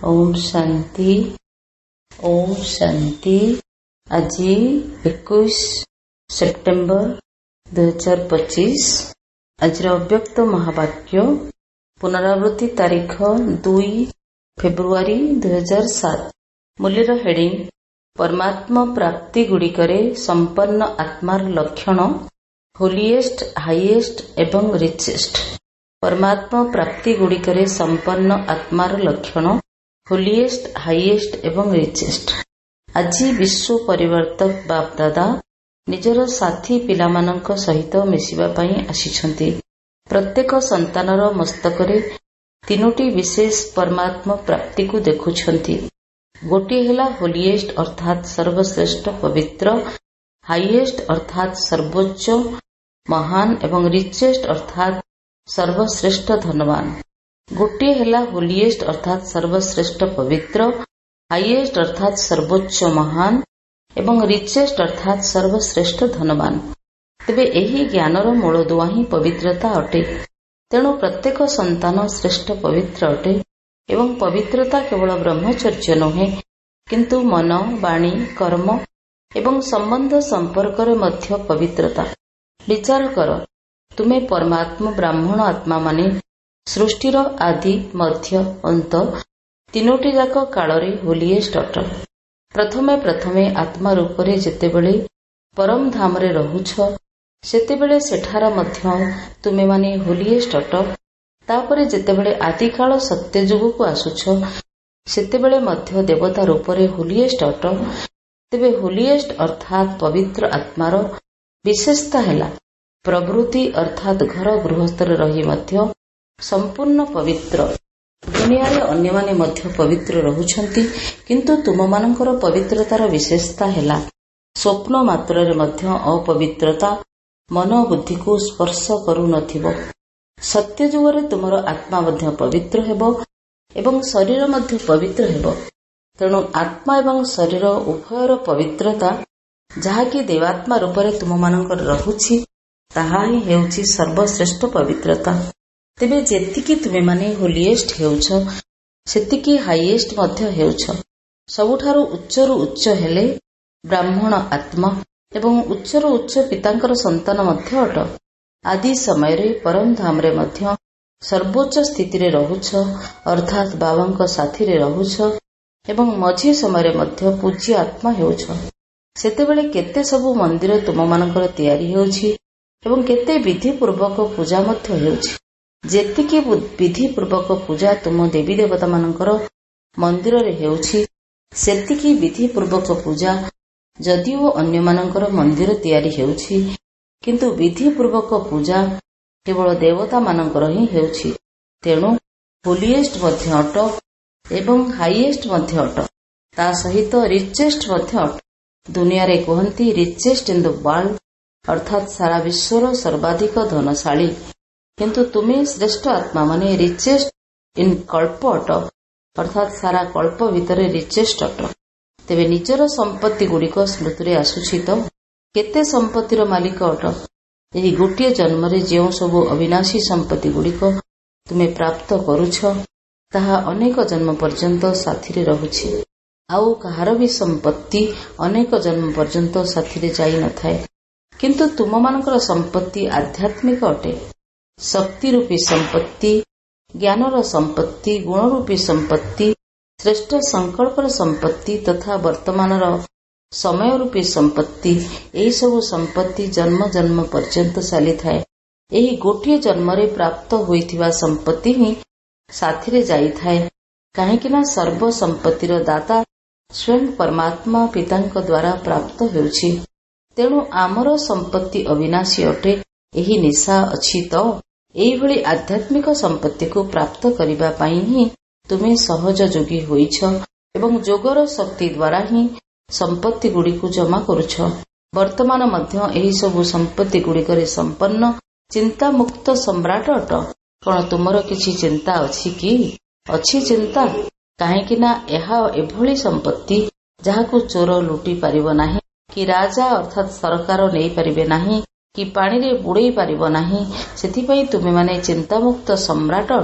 ओम शांति। ओम शांति। आज 21 सेप्टेम्बर 2025। आज अव्यक्त महावाक्य पुनरावृत्ति तारीख 2 फेब्रुआरी 2007। मूल्यर हेडिंग परमात्मा प्राप्ति गुड़िकरे संपन्न आत्मार लक्षण होलिएस्ट, हाईएस्ट एवं रिचेस्ट। परमात्मा प्राप्ति गुड़िकरे संपन्न आत्मार लक्षण होलिएस्ट, हाईएस्ट एवं रिचेस्ट। आज विश्व परिवर्तक बाप दादा निजर साथी पिलामानंक सहित मिशिबा पई आसिछंती। प्रत्येक संतानर मस्तकरे तीनोटी विशेष परमात्मा प्राप्ति को देखुछंती। गोटे हेला होलिएस्ट अर्थात सर्वश्रेष्ठ पवित्र, हाईएस्ट अर्थात सर्वोच्च महान एवं रिचेस्ट अर्थात सर्वश्रेष्ठ धनवान। गोटे हेला होलिएस्ट अर्थात सर्वश्रेष्ठ पवित्र, हाईएस्ट अर्थात सर्वोच्च महान एवं रिचेस्ट अर्थात सर्वश्रेष्ठ धनवान। तेबे एही ज्ञानर मूलदुआ ही पवित्रता अटे। तेणु प्रत्येक संतान श्रेष्ठ पवित्र अटे एवं पवित्रता केवल ब्रह्मचर्य नुहे किंतु मन, वाणी, कर्म एवं संबंध संपर्करे मध्य पवित्रता। विचार कर, तुमे परमात्मा ब्राह्मण आत्मा माने सृष्टिर आदि मध्य अंत तीनोटी जाक कालरे होलिएस्ट अट। प्रथमे प्रथमे आत्मा रूपरे जेतेबेले परम धामरे रहुछ सेतेबेले सेठार मध्य तुमे माने होलिएस्ट अट। तापरे जेतेबेले आदिकाल सत्य जुग को आसुछ सेतेबेले मध्य देवता रूपरे होलिएस्ट अट। तेबे होलिएस्ट अर्थात पवित्र आत्मार विशेषता हेला प्रवृत्ति अर्थात घर गृहस्थरे रही मध्य संपूर्ण पवित्र। दुनिया रे अन्य माने मध्य पवित्र रहुछंती किंतु तुममानंकर पवित्रतार विशेषता हेला स्वप्न मात्ररे मध्य अपवित्रता मन बुद्धि को स्पर्श करू नथिबो। सत्य जुगरे तुमर आत्मा मध्य पवित्र हेबो एवं शरीर मध्य पवित्र हेबो। तेणु आत्मा एवं शरीर उभयर पवित्रता जहाँकि देवात्मा रूपरे तुममानंकर रहुछि ताहा ही हेउछि सर्वश्रेष्ठ पवित्रता। तेबे जेतिकी तुमे माने होलिएस्ट हेउछ सेतिकी हाईएस्ट मध्य हेउछ। सबुठारु उच्चरु उच्च हेले ब्राह्मण आत्मा एवं उच्चरु उच्च पितांकर संतान मध्य अट। आदि समय रे परम धामरे मध्य सर्वोच्च स्थिति रे रहुछ अर्थात बाबांक साथी रे रहुछ एवं मझी समय रे मध्य पूज्य आत्मा हेउछ। सेतेबेले केते सबु मंदिर तुममानकर तयारी हेउछि एवं केते विधि पूर्वक पूजा मध्य हेउछि। जेतिकी विधि पूर्वक पूजा तुम देवी देवता मानकर मंदिर रे हेउछि सेतिकी विधि पूर्वक पूजा जदिओ अन्य मानकर मंदिर तयारी हेउछि किंतु विधि पूर्वक पूजा केवल देवता मानकर ही हेउछि। तेणु होलिएस्ट मध्य अट एवं हाईएस्ट मध्य अट ता सहित रिचेस्ट मध्य अट। दुनिया रे कहंती रिचेस्ट इन द वर्ल्ड अर्थात सारा विश्वर सर्वाधिक धनशाली किंतु तुम्हें श्रेष्ठ आत्मा माने रिचेस्ट इन कल्प अट अर्थात सारा कल्प भितरे रिचेस्ट अट। तेबे निजर संपत्ति गुड़िक स्मृति रे आसुछि तो केते संपत्तिर मालिक अट। एही गोटे जन्म रे जेउ सबु अविनाशी संपत्ति गुड़िक तुमे प्राप्त करुछ ताहा अनेक जन्म पर्यंत साथी रे रहुछि। आउ कहार भी संपत्ति अनेक जन्म पर्यंत साथी रे जाई न थाए किंतु तुममानकर संपत्ति आध्यात्मिक अटे। शक्ति रूपी संपत्ति, ज्ञानर संपत्ति, गुण रूपी संपत्ति, श्रेष्ठ संकल्पर संपत्ति तथा वर्तमानर समय रूपी संपत्ति एही सबु संपत्ति जन्म जन्म पर्यंत चली थाए। एही गोटे जन्म रे प्राप्त होइथिबा संपत्ति ही साथी रे जाई थाए काहेकि ना सर्व संपत्तिर दाता स्वयं परमात्मा पितांक द्वारा प्राप्त हेउछि। तेणु आमर संपत्ति अविनाशी अटे। एही निशा अछि तो एइभଳି आध्यात्मिक संपत्ति को प्राप्त करिबा पई ही तुमे सहज जोगी होइछ एवं जोगर शक्ति द्वारा ही संपत्ति गुडी को जमा करूछ। वर्तमान मध्य एही सबु संपत्ति गुडीकरे संपन्न चिंता मुक्त सम्राट अट। कोन तुमर किछि चिंता अछि कि? अछि चिंता काहेकि ना एहा एभଳି संपत्ति जाहाकू चोर लुटी पारिबो नाही कि राजा अर्थात सरकार नहीं पारिबे नाही कि पानी रे बुड़ेई पारिबो नाही। सेथिपई तुमे माने चिंतामुक्त सम्राट अट।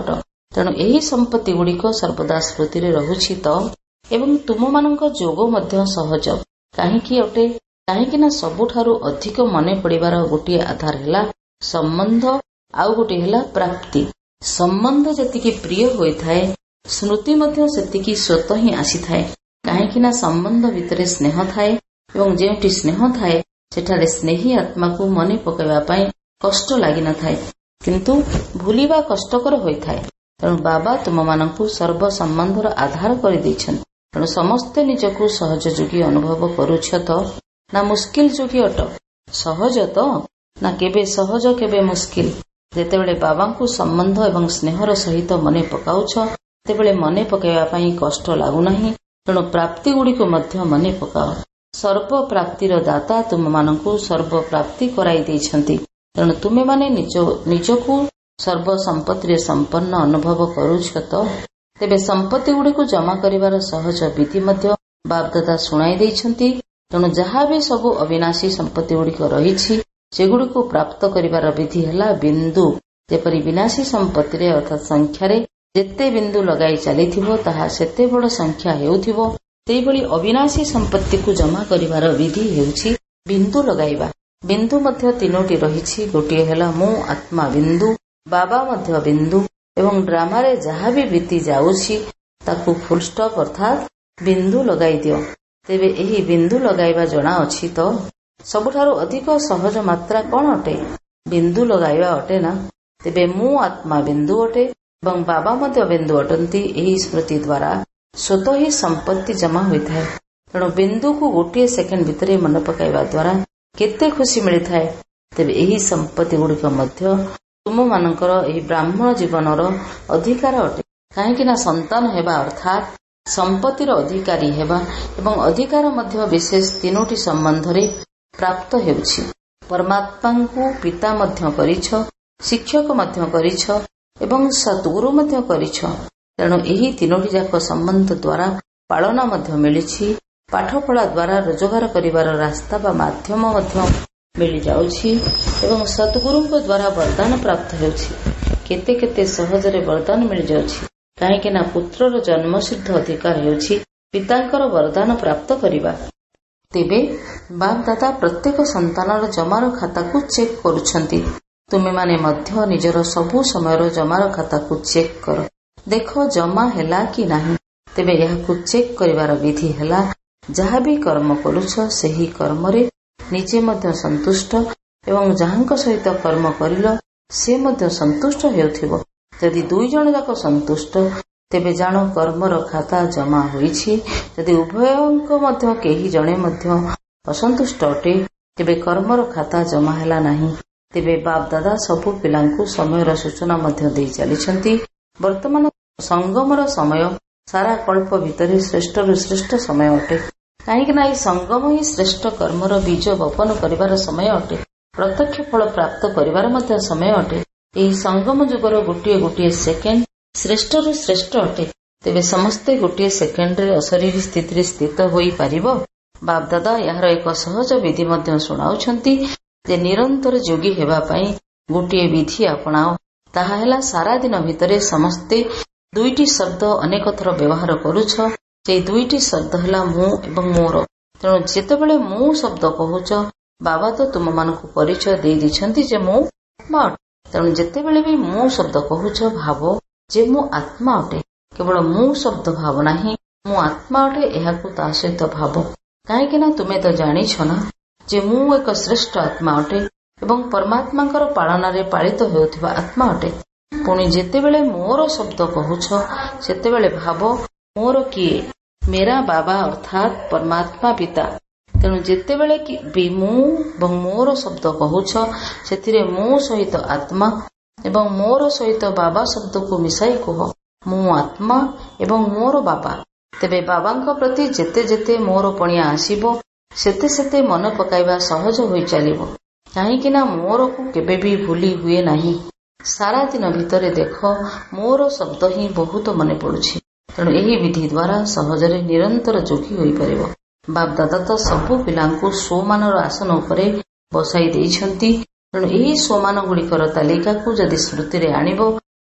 ତେଣୁ ଏହି ସମ୍ପତ୍ତି ଗୁଡ଼ିକ ସର୍ବଦା ସ୍ମୃତିରେ ରହୁଛି ତ ଏବଂ ତୁମମାନଙ୍କ ଯୋଗ ମଧ୍ୟ ସହଜ କାହିଁକି ଅଟେ? କାହିଁକି ନା ସବୁଠାରୁ ଅଧିକ ମନେ ପଡ଼ିବାର ଗୋଟିଏ ଆଧାର ହେଲା ସମ୍ବନ୍ଧ, ଆଉ ଗୋଟିଏ ହେଲା ପ୍ରାପ୍ତି। ସମ୍ବନ୍ଧ ଯେତିକି ପ୍ରିୟ ହୋଇଥାଏ, ସ୍ମୃତି ମଧ୍ୟ ସେତିକି ସ୍ୱତଃ ହିଁ ଆସିଥାଏ। କାହିଁକି ନା ସମ୍ବନ୍ଧ ଭିତରେ ସ୍ନେହ ଥାଏ ଏବଂ ଯେଉଁଠି ସ୍ନେହ ଥାଏ ସେଠାରେ ସ୍ନେହୀ ଆତ୍ମାକୁ ମନେ ପକାଇବା ପାଇଁ କଷ୍ଟ ଲାଗିନଥାଏ, କିନ୍ତୁ ଭୁଲିବା କଷ୍ଟକର ହୋଇଥାଏ। ତେଣୁ ବାବା ତୁମମାନଙ୍କୁ ସର୍ବ ସମ୍ବନ୍ଧର ଆଧାର କରିଦେଇଛନ୍ତି। ତେଣୁ ସମସ୍ତେ ନିଜକୁ ସହଜ ଯୋଗୀ ଅନୁଭବ କରୁଛ ତ ନା ମୁସ୍କିଲ ଯୋଗୀ ଅଟ? ସହଜ ତ ନା କେବେ ସହଜ କେବେ ମୁସ୍କିଲ? ଯେତେବେଳେ ବାବାଙ୍କୁ ସମ୍ବନ୍ଧ ଏବଂ ସ୍ନେହର ସହିତ ମନେ ପକାଉଛ ସେତେବେଳେ ମନେ ପକାଇବା ପାଇଁ କଷ୍ଟ ଲାଗୁନାହିଁ। ତେଣୁ ପ୍ରାପ୍ତି ଗୁଡ଼ିକୁ ମଧ୍ୟ ମନେ ପକାଅ। ସର୍ବ ପ୍ରାପ୍ତିର ଦାତା ତୁମମାନଙ୍କୁ ସର୍ବ ପ୍ରାପ୍ତି କରାଇ ଦେଇଛନ୍ତି। ତେଣୁ ତୁମେମାନେ ନିଜକୁ ସର୍ବ ସମ୍ପତ୍ତିରେ ସମ୍ପନ୍ନ ଅନୁଭବ କରୁଛ ତ? ତେବେ ସମ୍ପତ୍ତି ଗୁଡ଼ିକୁ ଜମା କରିବାର ସହଜ ବିଧି ମଧ୍ୟ ବାପଦାଦା ଶୁଣାଇ ଦେଇଛନ୍ତି। ତେଣୁ ଯାହା ବି ସବୁ ଅବିନାଶୀ ସମ୍ପତ୍ତି ଗୁଡ଼ିକ ରହିଛି ସେଗୁଡ଼ିକୁ ପ୍ରାପ୍ତ କରିବାର ବିଧି ହେଲା ବିନ୍ଦୁ। ଯେପରି ବିନାଶୀ ସମ୍ପତ୍ତିରେ ଅର୍ଥାତ୍ ସଂଖ୍ୟାରେ ଯେତେ ବିନ୍ଦୁ ଲଗାଇ ଚାଲିଥିବ ତାହା ସେତେ ବଡ଼ ସଂଖ୍ୟା ହେଉଥିବ, ସେହିଭଳି ଅବିନାଶୀ ସମ୍ପତ୍ତିକୁ ଜମା କରିବାର ବିଧି ହେଉଛି ବିନ୍ଦୁ ଲଗାଇବା। ବିନ୍ଦୁ ମଧ୍ୟ ତିନୋଟି ରହିଛି। ଗୋଟିଏ ହେଲା ମୁଁ ଆତ୍ମା ବିନ୍ଦୁ, ବାବା ମଧ୍ୟ ବିନ୍ଦୁ ଏବଂ ଡ୍ରାମାରେ ଯାହା ବି ବିତି ଯାଉଛି ତାକୁ ଫୁଲଷ୍ଟପ୍ ଅର୍ଥାତ୍ ବିନ୍ଦୁ ଲଗାଇ ଦିଅ। ତେବେ ଏହି ବିନ୍ଦୁ ଲଗାଇବା ଜଣା ଅଛି ତ? ସବୁଠାରୁ ଅଧିକ ସହଜ ମାତ୍ରା କ'ଣ ଅଟେ? ବିନ୍ଦୁ ଲଗାଇବା ଅଟେ ନା? ତେବେ ମୁଁ ଆତ୍ମା ବିନ୍ଦୁ ଅଟେ ଏବଂ ବାବା ମଧ୍ୟ ବିନ୍ଦୁ ଅଟନ୍ତି। ଏହି ସ୍ମୃତି ଦ୍ୱାରା ସ୍ୱତଃ ହିଁ ସମ୍ପତ୍ତି ଜମା ହୋଇଥାଏ। ତେଣୁ ବିନ୍ଦୁକୁ ଗୋଟିଏ ସେକେଣ୍ଡ ଭିତରେ ମନେ ପକାଇବା ଦ୍ୱାରା କେତେ ଖୁସି ମିଳିଥାଏ। ତେବେ ଏହି ସମ୍ପତ୍ତି ଗୁଡ଼ିକ ମଧ୍ୟ ତୁମମାନଙ୍କର ଏହି ବ୍ରାହ୍ମଣ ଜୀବନର ଅଧିକାର ଅଟେ। କାହିଁକି ନା ସନ୍ତାନ ହେବା ଅର୍ଥାତ୍ ସମ୍ପତ୍ତିର ଅଧିକାରୀ ହେବା ଏବଂ ଅଧିକାର ମଧ୍ୟ ବିଶେଷ ତିନୋଟି ସମ୍ବନ୍ଧରେ ପ୍ରାପ୍ତ ହେଉଛି। ପରମାତ୍ମାଙ୍କୁ ପିତା ମଧ୍ୟ କରିଛ, ଶିକ୍ଷକ ମଧ୍ୟ କରିଛ ଏବଂ ସଦ୍ଗୁରୁ ମଧ୍ୟ କରିଛ। ତେଣୁ ଏହି ତିନୋଟି ଯାକ ସମ୍ବନ୍ଧ ଦ୍ୱାରା ପାଳନା ମଧ୍ୟ ମିଳିଛି। ପାଠପଢ଼ା ଦ୍ୱାରା ରୋଜଗାର କରିବାର ରାସ୍ତା ବା ମାଧ୍ୟମ ମଧ୍ୟ ମିଳିଯାଉଛି ଏବଂ ସଦ୍ଗୁରୁଙ୍କ ଦ୍ୱାରା ବରଦାନ ପ୍ରାପ୍ତ ହେଉଛି। କେତେ କେତେ ସହଜରେ ବରଦାନ ମିଳିଯାଉଛି। କାହିଁକି ନା ପୁତ୍ରର ଜନ୍ମସିଦ୍ଧ ଅଧିକାର ହେଉଛି ପିତାଙ୍କର ବରଦାନ ପ୍ରାପ୍ତ କରିବା। ତେବେ ବାପଦାଦା ପ୍ରତ୍ୟେକ ସନ୍ତାନର ଜମାର ଖାତାକୁ ଚେକ୍ କରୁଛନ୍ତି। ତୁମେମାନେ ମଧ୍ୟ ନିଜର ସବୁ ସମୟର ଜମାର ଖାତାକୁ ଚେକ୍ କର। ଦେଖ ଜମା ହେଲା କି ନାହିଁ। ତେବେ ଏହାକୁ ଚେକ୍ କରିବାର ବିଧି ହେଲା ଯାହା ବି କର୍ମ କରୁଛ ସେହି କର୍ମରେ ନିଜେ ମଧ୍ୟ ସନ୍ତୁଷ୍ଟ ଏବଂ ଯାହାଙ୍କ ସହିତ କର୍ମ କରିଲ ସେ ମଧ୍ୟ ସନ୍ତୁଷ୍ଟ ହେଉଥିବ। ଯଦି ଦୁଇ ଜଣ ଯାକ ସନ୍ତୁଷ୍ଟ ତେବେ ଜାଣ କର୍ମର ଖାତା ଜମା ହୋଇଛି। ଯଦି ଉଭୟଙ୍କ ମଧ୍ୟ କେହି ଜଣେ ମଧ୍ୟ ଅସନ୍ତୁଷ୍ଟ ଅଟେ ତେବେ କର୍ମର ଖାତା ଜମା ହେଲା ନାହିଁ। ତେବେ ବାପଦାଦା ସବୁ ପିଲାଙ୍କୁ ସମୟର ସୂଚନା ମଧ୍ୟ ଦେଇ ଚାଲିଛନ୍ତି। ବର୍ତ୍ତମାନ ସଙ୍ଗମର ସମୟ ସାରା କଳ୍ପ ଭିତରେ ଶ୍ରେଷ୍ଠରୁ ଶ୍ରେଷ୍ଠ ସମୟ ଅଟେ। କାହିଁକି ନା ଏହି ସଙ୍ଗମ ହିଁ ଶ୍ରେଷ୍ଠ କର୍ମର ବୀଜ ବପନ କରିବାର ସମୟ ଅଟେ। ପ୍ରତ୍ୟକ୍ଷ ଫଳ ପ୍ରାପ୍ତ କରିବାର ମଧ୍ୟ ସମୟ ଅଟେ। ଏହି ସଙ୍ଗମ ଯୁଗର ଗୋଟିଏ ଗୋଟିଏ ସେକେଣ୍ଡ ଶ୍ରେଷ୍ଠରୁ ଶ୍ରେଷ୍ଠ ଅଟେ। ତେବେ ସମସ୍ତେ ଗୋଟିଏ ସେକେଣ୍ଡରେ ଅଶରୀରୀ ସ୍ଥିତିରେ ସ୍ଥିତ ହୋଇପାରିବ? ବାପଦାଦା ଏହାର ଏକ ସହଜ ବିଧି ମଧ୍ୟ ଶୁଣାଉଛନ୍ତି ଯେ ନିରନ୍ତର ଯୋଗୀ ହେବା ପାଇଁ ଗୋଟିଏ ବିଧି ଆପଣାଅ। ତାହା ହେଲା ସାରା ଦିନ ଭିତରେ ସମସ୍ତେ ଦୁଇଟି ଶବ୍ଦ ଅନେକ ଥର ବ୍ୟବହାର କରୁଛ। ସେହି ଦୁଇଟି ଶବ୍ଦ ହେଲା ମୁଁ ଏବଂ ମୋର। ତେଣୁ ଯେତେବେଳେ ମୁଁ ଶବ୍ଦ କହୁଛ ବାବା ତ ତୁମମାନଙ୍କୁ ପରିଚୟ ଦେଇ ଦେଇଛନ୍ତି ଯେ ମୁଁ ଆତ୍ମା ଅଟେ। ତେଣୁ ଯେତେବେଳେ ବି ମୁଁ ଶବ୍ଦ କହୁଛ ଭାବ ଯେ ମୁଁ ଆତ୍ମା ଅଟେ। କେବଳ ମୁଁ ଶବ୍ଦ ଭାବ ନାହିଁ, ମୁଁ ଆତ୍ମା ଅଟେ ଏହାକୁ ତା ସହିତ ଭାବ। କାହିଁକି ନା ତୁମେ ତ ଜାଣିଛ ନା ଯେ ମୁଁ ଏକ ଶ୍ରେଷ୍ଠ ଆତ୍ମା ଅଟେ ଏବଂ ପରମାତ୍ମାଙ୍କର ପାଳନାରେ ପାଳିତ ହେଉଥିବା ଆତ୍ମା ଅଟେ। ପୁଣି ଯେତେବେଳେ ମୋର ଶବ୍ଦ କହୁଛ ସେତେବେଳେ ଭାବ ମୋର କିଏ? ମେରା ବାବା ଅର୍ଥାତ୍ ପରମାତ୍ମା ପିତା। ତେଣୁ ଯେତେବେଳେ ବି ମୁଁ ଏବଂ ମୋର ଶବ୍ଦ କହୁଛ ସେଥିରେ ମୁଁ ସହିତ ଆତ୍ମା ଏବଂ ମୋର ସହିତ ବାବା ଶବ୍ଦକୁ ମିଶାଇ କୁହ ମୁଁ ଆତ୍ମା ଏବଂ ମୋର ବାବା। ତେବେ ବାବାଙ୍କ ପ୍ରତି ଯେତେ ଯେତେ ମୋର ପଣିଆ ଆସିବ ସେତେ ସେତେ ମନେ ପକାଇବା ସହଜ ହୋଇ ଚାଲିବ। କାହିଁକି ନା ମୋରକୁ କେବେ ବି ଭୁଲି ହୁଏ ନାହିଁ। ସାରା ଦିନ ଭିତରେ ଦେଖ ମୋର ଶବ୍ଦ ହିଁ ବହୁତ ମନେ ପଡୁଛି। ତେଣୁ ଏହି ବିଧି ଦ୍ୱାରା ସହଜରେ ନିରନ୍ତର ଯୋଗୀ ହୋଇପାରିବ। ବାପଦାଦା ତ ସବୁ ପିଲାଙ୍କୁ ସ୍ୱମାନର ଆସନ ଉପରେ ବସାଇ ଦେଇଛନ୍ତି। ତେଣୁ ଏହି ସ୍ୱମାନ ଗୁଡ଼ିକର ତାଲିକାକୁ ଯଦି ସ୍ମୃତିରେ ଆଣିବ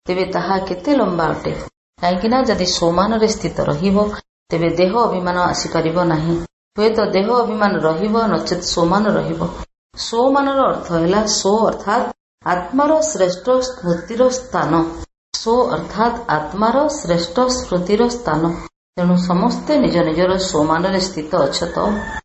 ତେବେ ତାହା କେତେ ଲମ୍ବା ଅଟେ। କାହିଁକି ନା ଯଦି ସୋମାନରେ ସ୍ଥିତ ରହିବ ତେବେ ଦେହ ଅଭିମାନ ଆସିପାରିବ ନାହିଁ। ହୁଏତ ଦେହ ଅଭିମାନ ରହିବ, ନଚେତ୍ ସୋମାନ ରହିବ। ସୋମାନର ଅର୍ଥ ହେଲା ସୋ ଅର୍ଥାତ୍ ଆତ୍ମାର ଶ୍ରେଷ୍ଠ ସ୍ମୃତିର ସ୍ଥାନ। ସୋ ଅର୍ଥାତ୍ ଆତ୍ମାର ଶ୍ରେଷ୍ଠ ସ୍ମୃତିର ସ୍ଥାନ। ତେଣୁ ସମସ୍ତେ ନିଜ ନିଜର ସୋମାନରେ ସ୍ଥିତ ଅଛ ତ?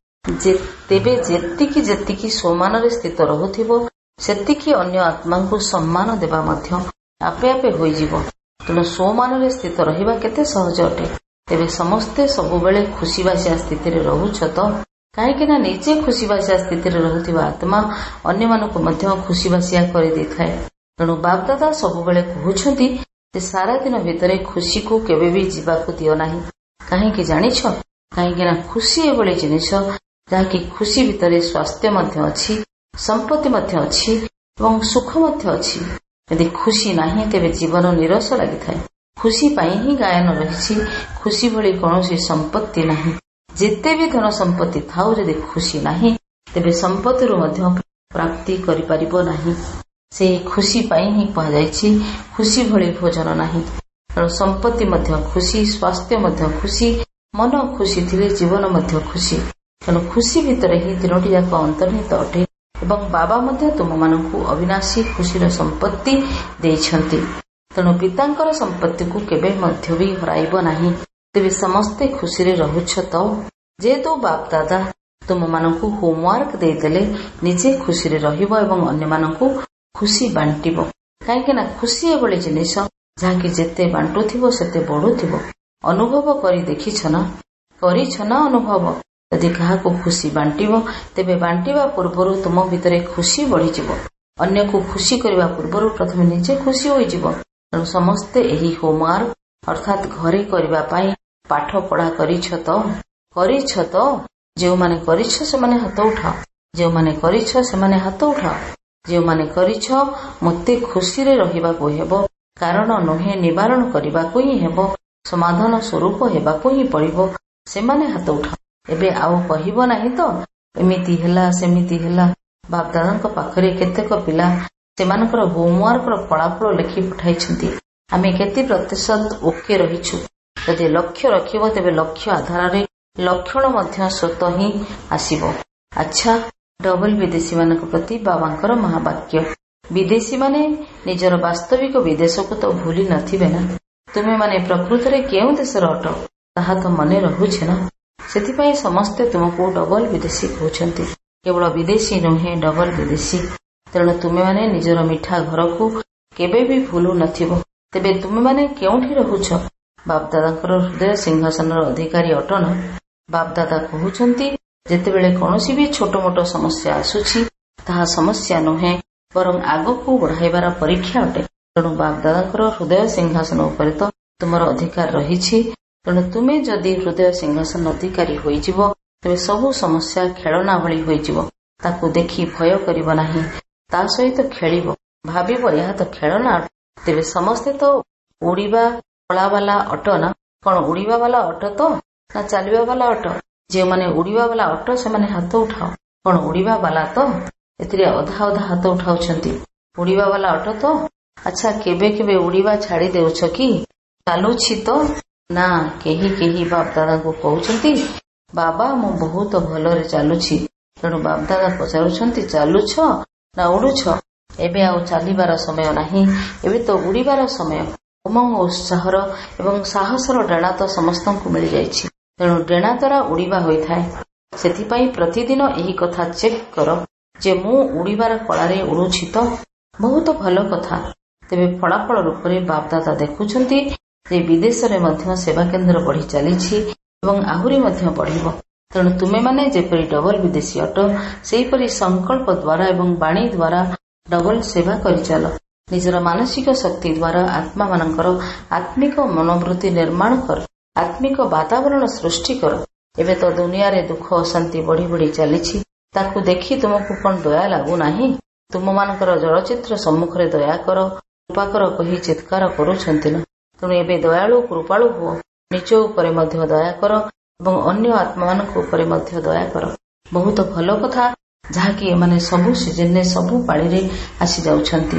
ତେବେ ଯେତିକି ଯେତିକି ସୋମାନରେ ସ୍ଥିତ ରହୁଥିବ ସେତିକି ଅନ୍ୟ ଆତ୍ମାଙ୍କୁ ସମ୍ମାନ ଦେବା ମଧ୍ୟ ଆପେ ଆପେ ହୋଇଯିବ। ତେଣୁ ସୋମାନରେ ସ୍ଥିତ ରହିବା କେତେ ସହଜ ଅଟେ। ତେବେ ସମସ୍ତେ ସବୁବେଳେ ଖୁସିବାସିଆ ସ୍ଥିତିରେ ରହୁଛ ତ? କାହିଁକି ନା ନିଜେ ଖୁସିବାସିଆ ସ୍ଥିତିରେ ରହୁଥିବା ଆତ୍ମା ଅନ୍ୟମାନଙ୍କୁ ମଧ୍ୟ ଖୁସିବାସିଆ କରିଦେଇଥାଏ। ତେଣୁ ବାପଦାଦା ସବୁବେଳେ କହୁଛନ୍ତି ଯେ ସାରାଦିନ ଭିତରେ ଖୁସିକୁ କେବେ ବି ଯିବାକୁ ଦିଅ ନାହିଁ। କାହିଁକି ଜାଣିଛ? କାହିଁକି ନା ଖୁସି ଏଭଳି ଜିନିଷ ଯାହାକି ଖୁସି ଭିତରେ ସ୍ୱାସ୍ଥ୍ୟ ମଧ୍ୟ ଅଛି, ସମ୍ପତ୍ତି ମଧ୍ୟ ଅଛି ଏବଂ ସୁଖ ମଧ୍ୟ ଅଛି। ଯଦି ଖୁସି ନାହିଁ ତେବେ ଜୀବନ ନିରସ ଲାଗିଥାଏ। ଖୁସି ପାଇଁ ହିଁ ଗାୟନ ରହିଛି। ଖୁସି ଭଳି କୌଣସି ସମ୍ପତ୍ତି ନାହିଁ। ଯେତେ ବି ଧନ ସମ୍ପତ୍ତି ଥାଉ, ଯଦି ଖୁସି ନାହିଁ ତେବେ ସମ୍ପତ୍ତିରୁ ମଧ୍ୟ ପ୍ରାପ୍ତି କରିପାରିବ ନାହିଁ। ସେହି ଖୁସି ପାଇଁ ହିଁ କୁହାଯାଇଛି ଖୁସି ଭଳି ଭୋଜନ ନାହିଁ। ତେଣୁ ସମ୍ପତ୍ତି ମଧ୍ୟ ଖୁସି, ସ୍ୱାସ୍ଥ୍ୟ ମଧ୍ୟ ଖୁସି, ମନ ଖୁସି ଥିଲେ ଜୀବନ ମଧ୍ୟ ଖୁସି। ତେଣୁ ଖୁସି ଭିତରେ ହିଁ ତିନୋଟି ଯାକ ଅନ୍ତର୍ନିହିତ ଅଟେ ଏବଂ ବାବା ମଧ୍ୟ ତୁମମାନଙ୍କୁ ଅବିନାଶୀ ଖୁସିର ସମ୍ପତ୍ତି ଦେଇଛନ୍ତି। ତେଣୁ ପିତାଙ୍କର ସମ୍ପତ୍ତିକୁ କେବେ ମଧ୍ୟ ବି ହରାଇବ ନାହିଁ। ତେବେ ସମସ୍ତେ ଖୁସିରେ ରହୁଛ ତ? ଯେହେତୁ ବାପଦାଦା ତୁମମାନଙ୍କୁ ହୋମୱାର୍କ ଦେଇଦେଲେ ନିଜେ ଖୁସିରେ ରହିବ ଏବଂ ଅନ୍ୟମାନଙ୍କୁ ଖୁସି ବାଣ୍ଟିବ। କାହିଁକି ନା ଖୁସି ଏଭଳି ଜିନିଷ ଯାହାକି ଯେତେ ବାଣ୍ଟୁଥିବ ସେତେ ବଢୁଥିବ। ଅନୁଭବ କରି ଦେଖିଛ ନା? କରିଛ ନା ଅନୁଭବ? ଯଦି କାହାକୁ ଖୁସି ବାଣ୍ଟିବ ତେବେ ବାଣ୍ଟିବା ପୂର୍ବରୁ ତୁମ ଭିତରେ ଖୁସି ବଢିଯିବ। ଅନ୍ୟକୁ ଖୁସି କରିବା ପୂର୍ବରୁ ପ୍ରଥମେ ନିଜେ ଖୁସି ହୋଇଯିବ। ତେଣୁ ସମସ୍ତେ ଏହି ହୋମୱାର୍କ ଅର୍ଥାତ୍ ଘରେ କରିବା ପାଇଁ ପାଠ ପଢା କରିଛ ତ? କରିଛ ତ? ଯେଉଁମାନେ କରିଛ ସେମାନେ ହାତ ଉଠାଅ। ଯେଉଁମାନେ କରିଛ ସେମାନେ ହାତ ଉଠାଅ। ଯେଉଁମାନେ କରିଛ ମୋତେ ଖୁସିରେ ରହିବାକୁ ହେବ, କାରଣ ନୁହେଁ ନିବାରଣ କରିବାକୁ ହିଁ ହେବ, ସମାଧାନ ସ୍ୱରୂପ ହେବାକୁ ହିଁ ପଡିବ, ସେମାନେ ହାତ ଉଠାଅ। ଏବେ ଆଉ କହିବ ନାହିଁ ତ ଏମିତି ହେଲା ସେମିତି ହେଲା। ବାପଦାଦାଙ୍କ ପାଖରେ କେତେକ ପିଲା ସେମାନଙ୍କର ହୋମୱାର୍କର ଫଳାଫଳ ଲେଖି ପଠାଇଛନ୍ତି। ଆମେ କେତେ ପ୍ରତିଶତ ଓକେ ରହିଛୁ? ଯଦି ଲକ୍ଷ୍ୟ ରଖିବ ତେବେ ଲକ୍ଷ୍ୟ ଆଧାରରେ ଲକ୍ଷଣ ମଧ୍ୟ ସ୍ୱତଃ ହିଁ ଆସିବ। ଆଚ୍ଛା, ଡବଲ ବିଦେଶୀମାନଙ୍କ ପ୍ରତି ବାବାଙ୍କର ମହାବାକ୍ୟ। ବିଦେଶୀମାନେ ନିଜର ବାସ୍ତବିକ ବିଦେଶକୁ ତ ଭୁଲି ନଥିବେ ନା? ତୁମେମାନେ ପ୍ରକୃତରେ କେଉଁ ଦେଶର ଅଟ ତାହା ତ ମନେ ରହୁଛି ନା? ସେଥିପାଇଁ ସମସ୍ତେ ତୁମକୁ ଡବଲ ବିଦେଶୀ କହୁଛନ୍ତି। କେବଳ ବିଦେଶୀ ନୁହେଁ, ଡବଲ ବିଦେଶୀ। ତେଣୁ ତୁମେମାନେ ନିଜର ମିଠା ଘରକୁ କେବେ ବି ଭୁଲୁ ନଥିବ। ତେବେ ତୁମେମାନେ କେଉଁଠି ରହୁଛ? ବାପଦାଦାଙ୍କର ହୃଦୟ ସିଂହାସନର ଅଧିକାରୀ ଅଟ ନା? ବାପଦାଦା କହୁଛନ୍ତି ଯେତେବେଳେ କୌଣସି ବି ଛୋଟ ମୋଟ ସମସ୍ୟା ଆସୁଛି ତାହା ସମସ୍ୟା ନୁହେଁ, ବରଂ ଆଗକୁ ବଢାଇବାର ପରୀକ୍ଷା ଅଟେ। ତେଣୁ ବାପଦାଦାଙ୍କର ହୃଦୟ ସିଂହାସନ ଉପରେ ତ ତୁମର ଅଧିକାର ରହିଛି। ତେଣୁ ତୁମେ ଯଦି ହୃଦୟ ସିଂହାସନ ଅଧିକାରୀ ହୋଇଯିବ ତେବେ ସବୁ ସମସ୍ୟା ଖେଳନା ଭଳି ହୋଇଯିବ। ତାକୁ ଦେଖି ଭୟ କରିବ ନାହିଁ, ତା ସହିତ ଖେଳିବ। ଭାବିବ ଏହା ତ ଖେଳନା ଅଟେ। ତେବେ ସମସ୍ତେ ତ ଉଡ଼ିବା କଳାବାଲା ଅଟ ନା? କଣ ଉଡ଼ିବା ବାଲା ଅଟ ତ ନା ଚାଲିବା ବାଲା ଅଟ? ଯେଉଁମାନେ ଉଡ଼ିବା ବାଲା ଅଟ ସେମାନେ ହାତ ଉଠାଅ। କଣ ଉଡ଼ିବା ବାଲା ତ? ଏଥିରେ ଅଧା ଅଧା ହାତ ଉଠାଉଛନ୍ତି। ଉଡ଼ିବା ବାଲା ଅଟ ତ? ଆଚ୍ଛା, କେବେ କେବେ ଉଡ଼ିବା ଛାଡ଼ି ଦେଉଛ କି? ଚାଲୁଛି ତ? ନା, କେହି କେହି ବାପଦାଦାଙ୍କୁ କହୁଛନ୍ତି ବାବା ମୁଁ ବହୁତ ଭଲରେ ଚାଲୁଛି। ତେଣୁ ବାପଦାଦା ପଚାରୁଛନ୍ତି ଚାଲୁଛ ନା ଉଡୁଛ? ଏବେ ଆଉ ଚାଲିବାର ସମୟ ନାହିଁ, ଏବେ ତ ଉଡ଼ିବାର ସମୟ। ଉମଙ୍ଗ ଉତ୍ସାହର ଏବଂ ସାହସର ଡେଣା ତ ସମସ୍ତଙ୍କୁ ମିଳିଯାଇଛି। ତେଣୁ ଡେଣା ଦ୍ୱାରା ଉଡ଼ିବା ହୋଇଥାଏ। ସେଥିପାଇଁ ପ୍ରତିଦିନ ଏହି କଥା ଚେକ୍ କର ଯେ ମୁଁ ଉଡ଼ିବାର କଳାରେ ଉଡୁଛି ତ? ବହୁତ ଭଲ କଥା। ତେବେ ଫଳାଫଳ ରୂପରେ ବାପଦାଦା ଦେଖୁଛନ୍ତି ଯେ ବିଦେଶରେ ମଧ୍ୟ ସେବା କେନ୍ଦ୍ର ବଢି ଚାଲିଛି ଏବଂ ଆହୁରି ମଧ୍ୟ ବଢିବ। ତେଣୁ ତୁମେମାନେ ଯେପରି ଡବଲ ବିଦେଶୀ ଅଟ ସେହିପରି ସଂକଳ୍ପ ଦ୍ୱାରା ଏବଂ ବାଣୀ ଦ୍ୱାରା ଡବଲ ସେବା କରିଚାଲ। ନିଜର ମାନସିକ ଶକ୍ତି ଦ୍ୱାରା ଆତ୍ମାମାନଙ୍କର ଆତ୍ମିକ ମନୋବୃତ୍ତି ନିର୍ମାଣ କର, ଆତ୍ମିକ ବାତାବରଣ ସୃଷ୍ଟି କର। ଏବେ ତ ଦୁନିଆରେ ଦୁଃଖ ଅଶାନ୍ତି ବଢି ବଢି ଚାଲିଛି। ତାକୁ ଦେଖି ତୁମକୁ କଣ ଦୟା ଲାଗୁନାହିଁ? ତୁମମାନଙ୍କର ଜଳଚିତ୍ର ସମ୍ମୁଖରେ ଦୟାକର କୃପାକର କହି ଚିତ୍କାର କରୁଛନ୍ତି ନା? ତେଣୁ ଏବେ ଦୟାଳୁ କୃପାଳୁ ହୁଅ। ନିଜ ଉପରେ ମଧ୍ୟ ଦୟା କର ଏବଂ ଅନ୍ୟ ଆତ୍ମାମାନଙ୍କ ଉପରେ ମଧ୍ୟ ଦୟା କର। ବହୁତ ଭଲ କଥା, ଯାହାକି ଏମାନେ ସବୁ ସିଜନରେ ସବୁ ପାଳିରେ ଆସି ଯାଉଛନ୍ତି।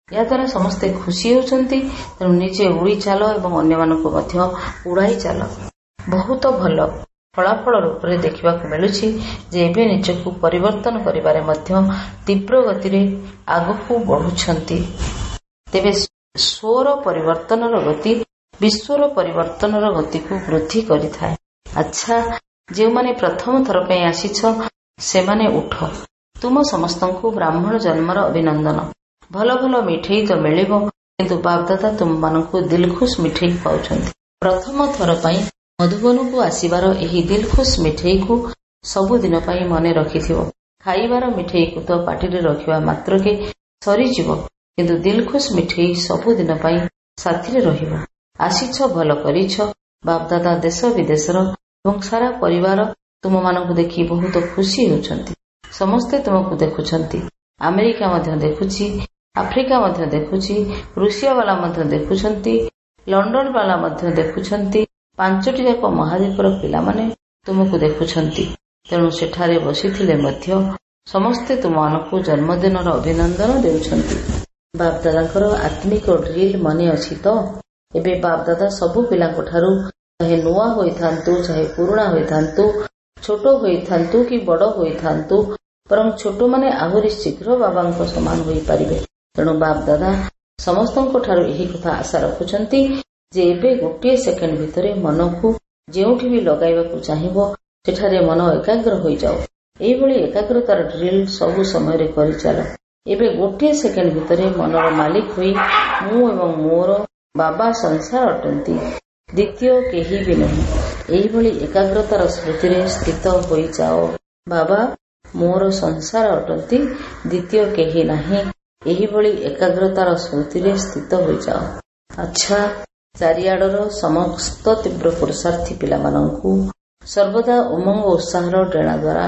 ଏହା ଦ୍ୱାରା ସମସ୍ତେ ଖୁସି ହେଉଛନ୍ତି। ତେଣୁ ନିଜେ ଉଡ଼ି ଚାଲ ଏବଂ ଅନ୍ୟମାନଙ୍କୁ ମଧ୍ୟ ଉଡ଼ାଇ ଚାଲ। ବହୁତ ଭଲ ଫଳାଫଳ ରୂପରେ ଦେଖିବାକୁ ମିଳୁଛି ଯେ ଏବେ ନିଜକୁ ପରିବର୍ତ୍ତନ କରିବାରେ ମଧ୍ୟ ତୀବ୍ର ଗତିରେ ଆଗକୁ ବଢୁଛନ୍ତି। ତେବେ ସ୍ୱର ପରିବର୍ତ୍ତନର ଗତି ବିଶ୍ୱର ପରିବର୍ତ୍ତନର ଗତିକୁ ବୃଦ୍ଧି କରିଥାଏ। ଆଚ୍ଛା, ଯେଉଁମାନେ ପ୍ରଥମ ଥର ପାଇଁ ଆସିଛ ସେମାନେ ଉଠ। ତୁମ ସମସ୍ତଙ୍କୁ ବ୍ରାହ୍ମଣ ଜନ୍ମର ଅଭିନନ୍ଦନ। ଭଲ ଭଲ ମିଠେଇ ତ ମିଳିବ, କିନ୍ତୁ ବାପଦାଦା ତୁମମାନଙ୍କୁ ଦିଲଖୁସ୍ ମିଠେଇ ଖୁଆଉଛନ୍ତି। ପ୍ରଥମ ଥର ପାଇଁ ମଧୁବନକୁ ଆସିବାର ଏହି ଦିଲଖୁସ୍ ମିଠେଇକୁ ସବୁଦିନ ପାଇଁ ମନେ ରଖିଥିବ। ଖାଇବାର ମିଠେଇକୁ ତ ପାଟିରେ ରଖିବା ମାତ୍ରକେ ସରିଯିବ, କିନ୍ତୁ ଦିଲଖୁସ୍ ମିଠେଇ ସବୁଦିନ ପାଇଁ ସାଥିରେ ରହିବ। ଆସିଛ, ଭଲ କରିଛ। ବାପଦାଦା ଦେଶ ବିଦେଶର ଏବଂ ସାରା ପରିବାର ତୁମମାନଙ୍କୁ ଦେଖି ବହୁତ ଖୁସି ହେଉଛନ୍ତି। ସମସ୍ତେ ତୁମକୁ ଦେଖୁଛନ୍ତି। ଆମେରିକା ମଧ୍ୟ ଦେଖୁଛି, ଆଫ୍ରିକା ମଧ୍ୟ ଦେଖୁଛି, ରୁଷିଆ ବାଲା ମଧ୍ୟ ଦେଖୁଛନ୍ତି, ଲଣ୍ଡନ ବାଲା ମଧ୍ୟ ଦେଖୁଛନ୍ତି। 5ଟି ଯାକ ମହାଦ୍ୱୀପର ପିଲାମାନେ ତୁମକୁ ଦେଖୁଛନ୍ତି। ତେଣୁ ସେଠାରେ ବସିଥିଲେ ମଧ୍ୟ ସମସ୍ତେ ତୁମମାନଙ୍କୁ ଜନ୍ମଦିନର ଅଭିନନ୍ଦନ ଦେଉଛନ୍ତି। ବାପଦାଦାଙ୍କର ଆତ୍ମିକ ଡ୍ରିଲ୍ ମନେ ଅଛି ତ? ଏବେ ବାପଦାଦା ସବୁ ପିଲାଙ୍କଠାରୁ, ଚାହେ ନୂଆ ହୋଇଥାନ୍ତୁ ଚାହେ ପୁରୁଣା ହୋଇଥାନ୍ତୁ, ଛୋଟ ହୋଇଥାନ୍ତୁ କି ବଡ଼ ହୋଇଥାନ୍ତୁ, ବରଂ ଛୋଟମାନେ ଆହୁରି ଶୀଘ୍ର ବାବାଙ୍କ ସମାନ ହୋଇପାରିବେ। ତେଣୁ ବାପଦାଦା ସମସ୍ତଙ୍କଠାରୁ ଏହି କଥା ଆଶା ରଖୁଛନ୍ତି ଯେ ଏବେ ଗୋଟିଏ ସେକେଣ୍ଡ ଭିତରେ ମନକୁ ଯେଉଁଠି ବି ଲଗାଇବାକୁ ଚାହିଁବ ସେଠାରେ ମନ ଏକାଗ୍ର ହୋଇଯାଉ। ଏହିଭଳି ଏକାଗ୍ରତାର ଡ୍ରିଲ୍ ସବୁ ସମୟରେ କରିଚାଲ। ଏବେ ଗୋଟିଏ ସେକେଣ୍ଡ ଭିତରେ ମନର ମାଲିକ ହୋଇ ମୁଁ ଏବଂ ମୋର ବାବା ସଂସାର ଅଟନ୍ତି, ଦ୍ୱିତୀୟ କେହି ବି ନାହିଁ। ଏହିଭଳି ଏକାଗ୍ରତାର ସ୍ମୃତିରେ ସ୍ଥିତ ହୋଇଯାଅ। ବାବା ମୋର ସଂସାର ଅଟନ୍ତି, ଦ୍ୱିତୀୟ କେହି ନାହିଁ। ଏହିଭଳି ଏକାଗ୍ରତାର ସ୍ମୃତିରେ ସ୍ଥିତ ହୋଇଯାଅ। ଆଚ୍ଛା, ଚାରିଆଡ଼ର ସମସ୍ତ ତୀବ୍ର ପୁରୁଷାର୍ଥୀ ପିଲାମାନଙ୍କୁ ସର୍ବଦା ଉମଙ୍ଗ ଉତ୍ସାହର ଡେଣା ଦ୍ୱାରା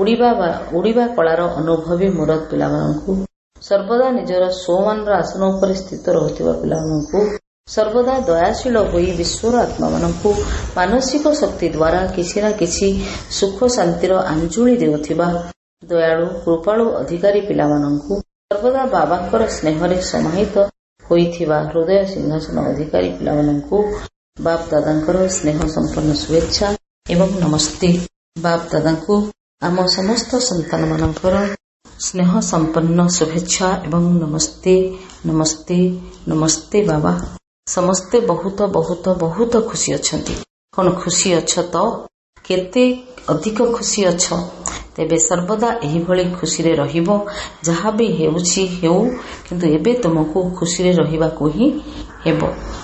ଉଡ଼ିବା କଳାର ଅନୁଭବୀ ମୁରତ ପିଲାମାନଙ୍କୁ, ସର୍ବଦା ନିଜର ସ୍ୱମାନର ଆସନ ଉପରେ ସ୍ଥିତ ରହୁଥିବା ପିଲାମାନଙ୍କୁ, ସର୍ବଦା ଦୟାଶୀଳ ହୋଇ ବିଶ୍ୱର ଆତ୍ମାମାନଙ୍କୁ ମାନସିକ ଶକ୍ତି ଦ୍ୱାରା କିଛି ନା କିଛି ସୁଖ ଶାନ୍ତିର ଆଞ୍ଜୁଳି ଦେଉଥିବା ଦୟାଳୁ କୃପାଳୁ ଅଧିକାରୀ ପିଲାମାନଙ୍କୁ, ସର୍ବଦା ବାବାଙ୍କର ସ୍ନେହରେ ସମାହିତ ହୋଇଥିବା ହୃଦୟ ସିଂହାସନ ଅଧିକାରୀ ପିଲାମାନଙ୍କୁ ବାପଦାଦାଙ୍କର ସ୍ନେହ ସମ୍ପନ୍ନ ଶୁଭେଚ୍ଛା ଏବଂ ନମସ୍ତେ। ବାପଦାଦାଙ୍କୁ ଆମ ସମସ୍ତ ସନ୍ତାନମାନଙ୍କର ସ୍ନେହ ସମ୍ପନ୍ନ ଶୁଭେଚ୍ଛା ଏବଂ ନମସ୍ତେ। ନମସ୍ତେ ନମସ୍ତେ। ବାବା ସମସ୍ତେ ବହୁତ ବହୁତ ବହୁତ ଖୁସି ଅଛନ୍ତି। କଣ ଖୁସି ଅଛ ତ? କେତେ ଅଧିକ ଖୁସି ଅଛ? ତେବେ ସର୍ବଦା ଏହିଭଳି ଖୁସିରେ ରହିବ। ଯାହା ବି ହେଉଛି ହେଉ, କିନ୍ତୁ ଏବେ ତୁମକୁ ଖୁସିରେ ରହିବାକୁ ହିଁ ହେବ।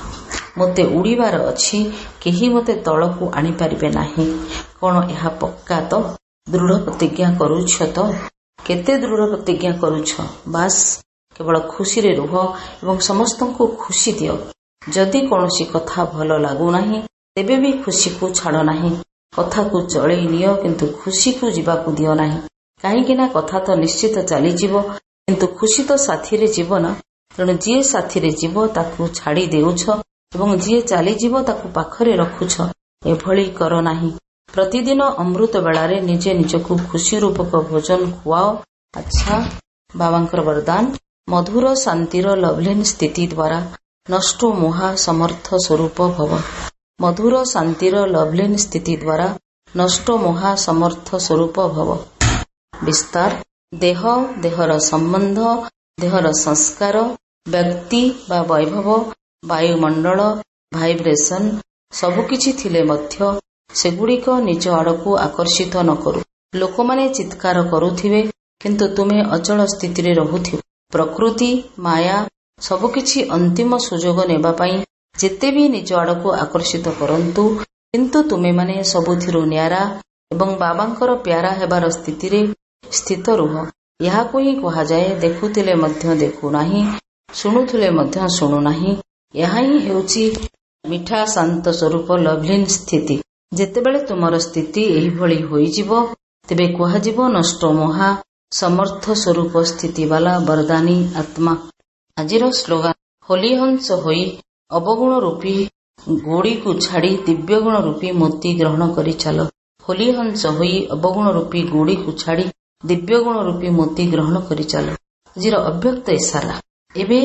ମୋତେ ଉଡ଼ିବାର ଅଛି, କେହି ମୋତେ ତଳକୁ ଆଣିପାରିବେ ନାହିଁ। କଣ ଏହା ପକ୍କା ତ? ଦୃଢ଼ ପ୍ରତିଜ୍ଞା କରୁଛ ତ? କେତେ ଦୃଢ଼ ପ୍ରତିଜ୍ଞା କରୁଛ? ବାସ୍ କେବଳ ଖୁସିରେ ରୁହ ଏବଂ ସମସ୍ତଙ୍କୁ ଖୁସି ଦିଅ। ଯଦି କୌଣସି କଥା ଭଲ ଲାଗୁନାହିଁ ତେବେ ବି ଖୁସିକୁ ଛାଡ଼ ନାହିଁ। କଥାକୁ ଚଳେଇ ନିଅ, କିନ୍ତୁ ଖୁସିକୁ ଯିବାକୁ ଦିଅ ନାହିଁ। କାହିଁକି ନା କଥା ତ ନିଶ୍ଚିତ ଚାଲିଯିବ, କିନ୍ତୁ ଖୁସି ତ ସାଥିରେ ଯିବ ନା। ତେଣୁ ଯିଏ ସାଥିରେ ଯିବ ତାକୁ ଛାଡ଼ି ଦେଉଛ ଏବଂ ଯିଏ ଚାଲିଯିବ ତାକୁ ପାଖରେ ରଖୁଛ। ଏଭଳି କର ନାହିଁ। ପ୍ରତିଦିନ ଅମୃତ ବେଳାରେ ନିଜେ ନିଜକୁ ଖୁସି ରୂପକ ଭୋଜନ ଖୁଆଅ। ଆଚ୍ଛା, ବାବାଙ୍କର ବରଦାନ, ମଧୁର ଶାନ୍ତିର ଲଭ୍ଲିନ୍ ସ୍ଥିତି ଦ୍ୱାରା ନଷ୍ଟ ମୋହା ସମର୍ଥ ସ୍ୱରୂପ ଭବ। ମଧୁର ଶାନ୍ତିର ଲଭ୍ଲିନ୍ ସ୍ଥିତି ଦ୍ୱାରା ନଷ୍ଟ ମୋହା ସମର୍ଥ ସ୍ୱରୂପ ଭବ। ବିସ୍ତାର, ଦେହ, ଦେହର ସମ୍ବନ୍ଧ, ଦେହର ସଂସ୍କାର, ବ୍ୟକ୍ତି ବା ବୈଭବ, ବାୟୁମଣ୍ଡଳ, ଭାଇବ୍ରେସନ୍ ସବୁକିଛି ଥିଲେ ମଧ୍ୟ ସେଗୁଡ଼ିକ ନିଜ ଆଡ଼କୁ ଆକର୍ଷିତ ନ କରୁ। ଲୋକମାନେ ଚିତ୍କାର କରୁଥିବେ, କିନ୍ତୁ ତୁମେ ଅଚଳ ସ୍ଥିତିରେ ରହୁଥିବ। ପ୍ରକୃତି, ମାୟା ସବୁକିଛି ଅନ୍ତିମ ସୁଯୋଗ ନେବା ପାଇଁ ଯେତେ ବି ନିଜ ଆଡ଼କୁ ଆକର୍ଷିତ କରନ୍ତୁ, କିନ୍ତୁ ତୁମେମାନେ ସବୁଥିରୁ ନ୍ୟାରା ଏବଂ ବାବାଙ୍କର ପ୍ୟାରା ହେବାର ସ୍ଥିତିରେ ସ୍ଥିତ ରୁହ। ଏହାକୁ ହିଁ କୁହାଯାଏ ଦେଖୁଥିଲେ ମଧ୍ୟ ଦେଖୁନାହିଁ, ଶୁଣୁଥିଲେ ମଧ୍ୟ ଶୁଣୁନାହିଁ। ଏହା ହିଁ ହେଉଛି ମିଠା ଶାନ୍ତ ସ୍ୱରୂପ ଲଭ୍ଲିନ୍ ସ୍ଥିତି। ଯେତେବେଳେ ତୁମର ସ୍ଥିତି ଏହିଭଳି ହୋଇଯିବ, ତେବେ କୁହାଯିବ ନଷ୍ଟ ମୋହା ସମର୍ଥ ସ୍ୱରୂପ ସ୍ଥିତିବାଲା ବରଦାନୀ ଆତ୍ମା। ଆଜିର ସ୍ଲୋଗାନ, ହୋଲିହଂସ ହୋଇ ଅବଗୁଣ ରୂପୀ ଗୋଡ଼ିକୁ ଛାଡ଼ି ଦିବ୍ୟଗୁଣ ରୂପୀ ମୋତି ଗ୍ରହଣ କରି ଚାଲ। ହୋଲିହଂସ ହୋଇ ଅବଗୁଣ ରୂପୀ ଗୋଡ଼ିକୁ ଛାଡ଼ି ଦିବ୍ୟଗୁଣ ରୂପୀ ମୋତି ଗ୍ରହଣ କରି ଚାଲ। ଆଜିର ଅବ୍ୟକ୍ତ ଇସାରା, ଏବେ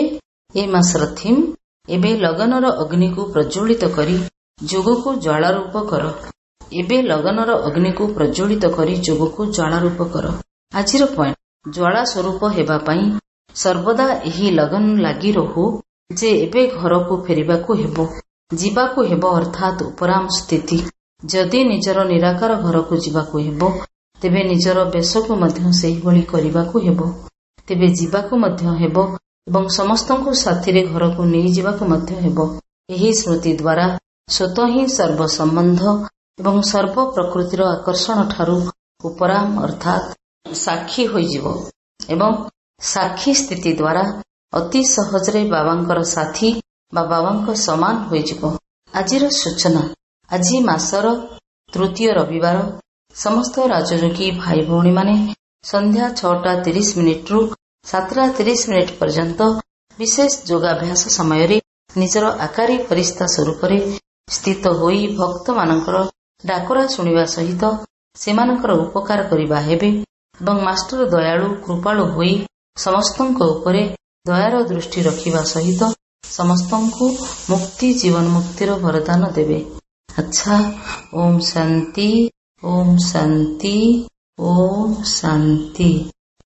ଏ ମାସର ଥିମ୍ ଏବେ ଲଗନର ଅଗ୍ନିକୁ ପ୍ରଜ୍ୱଳିତ କରି ଯୋଗକୁ ଜ୍ୱାଳାରୂପ କର। ଏବେ ଲଗନର ଅଗ୍ନିକୁ ପ୍ରଜ୍ୱଳିତ କରି ଯୋଗକୁ ଜ୍ୱାଳାରୂପ କର। ଆଜିର ପଏଣ୍ଟ, ଜ୍ୱାଳା ସ୍ୱରୂପ ହେବା ପାଇଁ ସର୍ବଦା ଏହି ଲଗନ ଲାଗି ରହୁ ଯେ ଏବେ ଘରକୁ ଫେରିବାକୁ ହେବ, ଯିବାକୁ ହେବ, ଅର୍ଥାତ୍ ଉପରାମ ସ୍ଥିତି। ଯଦି ନିଜର ନିରାକାର ଘରକୁ ଯିବାକୁ ହେବ ତେବେ ନିଜର ବେଶକୁ ମଧ୍ୟ ସେହିଭଳି କରିବାକୁ ହେବ, ତେବେ ଯିବାକୁ ମଧ୍ୟ ହେବ ଏବଂ ସମସ୍ତଙ୍କୁ ସାଥିରେ ଘରକୁ ନେଇଯିବାକୁ ମଧ୍ୟ ହେବ। ଏହି ସ୍ମୃତି ଦ୍ୱାରା ସ୍ୱତଃ ହିଁ ସର୍ବ ସମ୍ବନ୍ଧ ଏବଂ ସର୍ବ ପ୍ରକୃତିର ଆକର୍ଷଣ ଠାରୁ ଉପରାମ ଅର୍ଥାତ୍ ସାକ୍ଷୀ ହୋଇଯିବ ଏବଂ ସାକ୍ଷୀ ସ୍ଥିତି ଦ୍ୱାରା ଅତି ସହଜରେ ବାବାଙ୍କର ସାଥୀ ବା ବାବାଙ୍କ ସମାନ ହୋଇଯିବ। ଆଜିର ସୂଚନା, ଆଜି ମାସର ତୃତୀୟ ରବିବାର। ସମସ୍ତ ରାଜଯୋଗୀ ଭାଇ ଭଉଣୀମାନେ ସନ୍ଧ୍ୟା 6:30 ରୁ 7:30 ପର୍ଯ୍ୟନ୍ତ ବିଶେଷ ଯୋଗାଭ୍ୟାସ ସମୟରେ ନିଜର ଆକାରୀ ଫରିସ୍ତା ସ୍ୱରୂପରେ ସ୍ଥିତ ହୋଇ ଭକ୍ତମାନଙ୍କର ଡାକରା ଶୁଣିବା ସହିତ ସେମାନଙ୍କର ଉପକାର କରିବା ହେବେ ଏବଂ ମାଷ୍ଟର ଦୟାଳୁ କୃପାଳୁ ହୋଇ ସମସ୍ତଙ୍କ ଉପରେ ଦୟାର ଦୃଷ୍ଟି ରଖିବା ସହିତ ସମସ୍ତଙ୍କୁ ମୁକ୍ତି, ଜୀବନ ମୁକ୍ତିର ବରଦାନ ଦେବେ। ଆଚ୍ଛା, ଓମ୍ ଶାନ୍ତି, ଓମ୍ ଶାନ୍ତି, ଓମ୍ ଶାନ୍ତି।